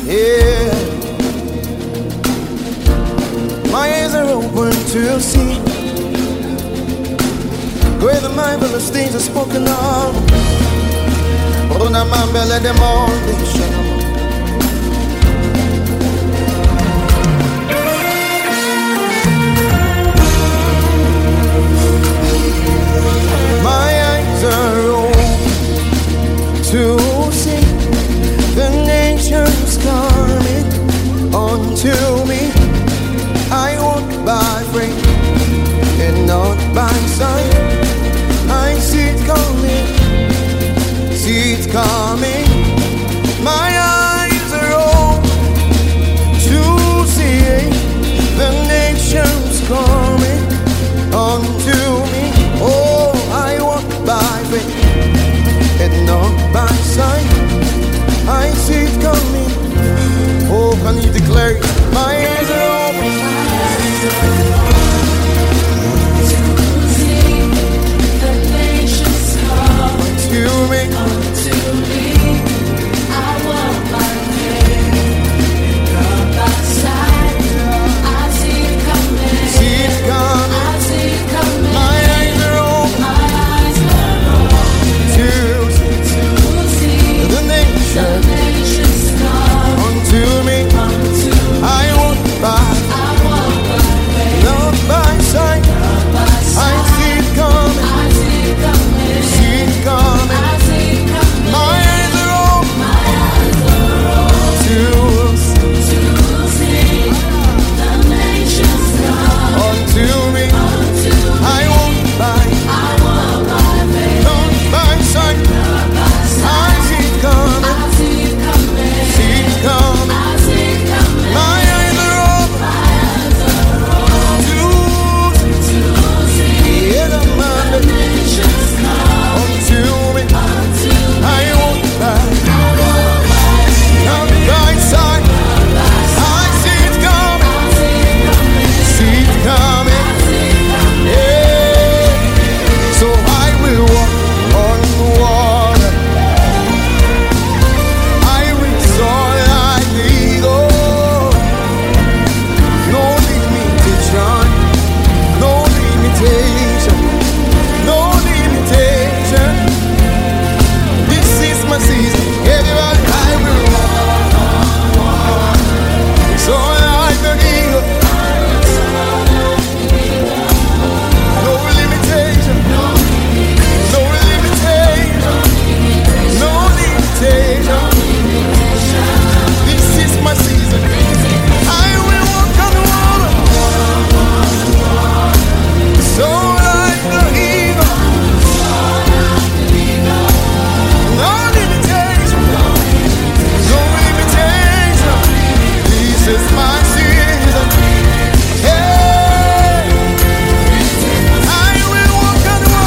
Yeah, my eyes are open to see where the marvelous things are spoken of. Oh, na man belly them all they shall. My eyes are open to see the nations coming unto me. I walk by faith and not by sight. I see it coming, see it coming. My eyes are open to see the nations coming unto me. Oh, I walk by faith and not by sight. I see it coming. Oh, can you declare it? My eyes are open to see the nations come unto me. I walk by faith, not by sight. I see it coming. See it coming. I see it coming. My eyes are open. My eyes are open to see the nations come unto me. I walk by faith, not by sight. I see it coming. See it coming. My eyes are open to see the nations come unto me. I walk by faith, not by sight. I see it coming. See it coming. My eyes are open to see the nations come unto me. I walk by, not by sight. I see it coming. See it coming. Yeah. So I will walk on water. I will soar like the eagle. No limitation, no limitation, no limitation. This is my season. Everybody, I will walk. Soar like the eagle. No limitation, no limitation, no limitation. This is my season. I will walk on the water. So like the eagle. No limitation, no limitation. This is my season. Hey, I will walk on the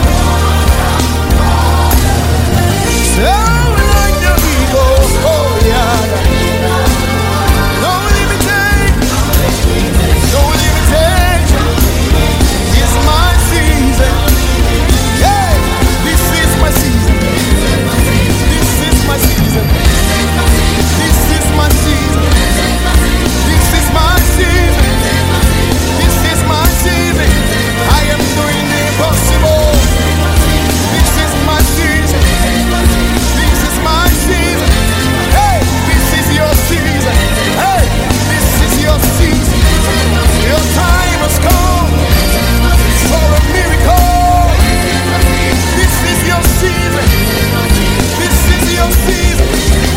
water. So like the eagle. Oh yeah. No limitation, no limitation. It's my season. Yeah, this is my season. This is my season. This is my season. This is my season. This is my season. I am doing the impossible. This is my season. This is my season. Hey, this is your season. Hey, this is your season. Your time has come for a miracle. This is your season. This is your season.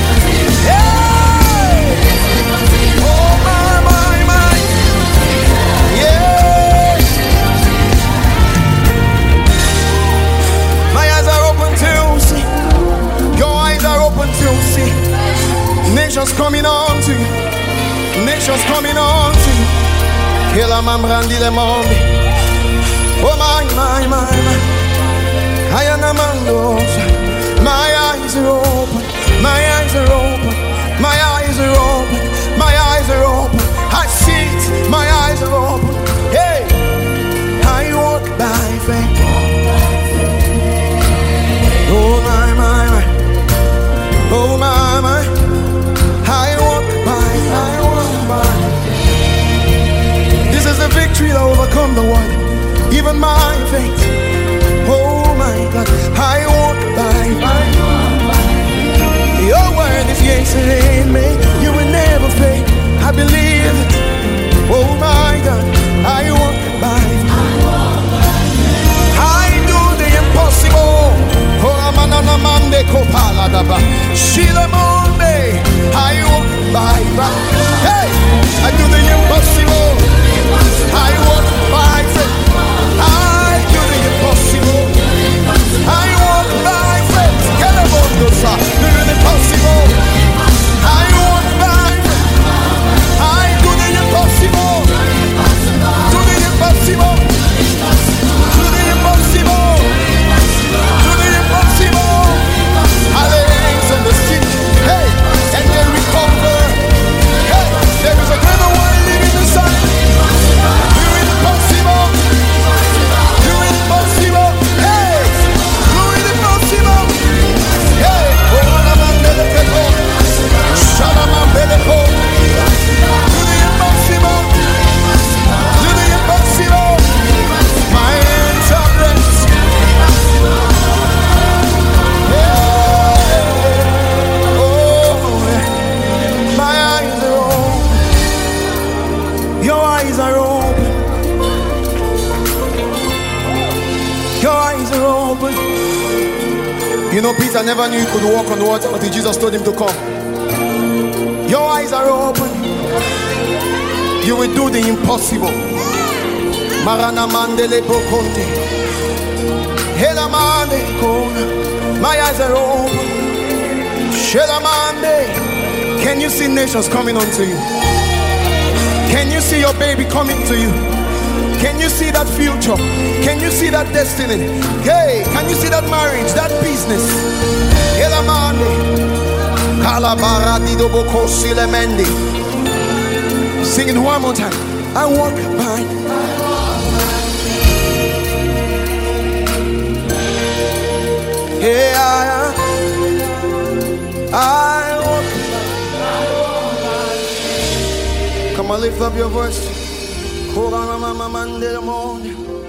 Hey! Oh my. Yeah. My eyes are open to see. Your eyes are open to see. Nations coming on to you. Nations coming on to you. Kela mambrandi le mombi. Oh my. I am a man. My eyes are open. My eyes are open. My eyes are open. My eyes are open. I see it. My eyes are open. Hey, I walk by faith. Oh my. Oh my. I walk overcome the world, even my faith. Oh my God, I walk by your word is yes and amen. You will never fail. I believe it. Oh my God, I walk by. I do the impossible. Oh manana mande kopala daba. Shila monde. I walk by. Hey, I do the impossible. I walk by faith. I do the impossible. I walk by faith. Get a bondosa. Do the impossible. I walk by faith. I do the impossible. Do the impossible. Do the impossible. Do the impossible. Hallelujah on the sea. Hey, and then we conquer. Hey, there is a greater one living in the sun. Do it impossible. Do it impossible. Hey, do it impossible. Hey, Oranamandelepo. Shalamambelepo. Do the impossible. Do the impossible. My hands are blessed. My eyes are open. Your eyes are open. Your eyes are open. You know, Peter never knew he could walk on water until Jesus told him to come. Your eyes are open. You will do the impossible. Marana mandele bokonte. Hela mande kona. My eyes are open. Shela mande. Can you see nations coming unto you? Can you see your baby coming to you? Can you see that future? Can you see that destiny? Hey, can you see that marriage, that business? Sing it one more time. I walk by. Yeah, I walk. Come on, lift up your voice.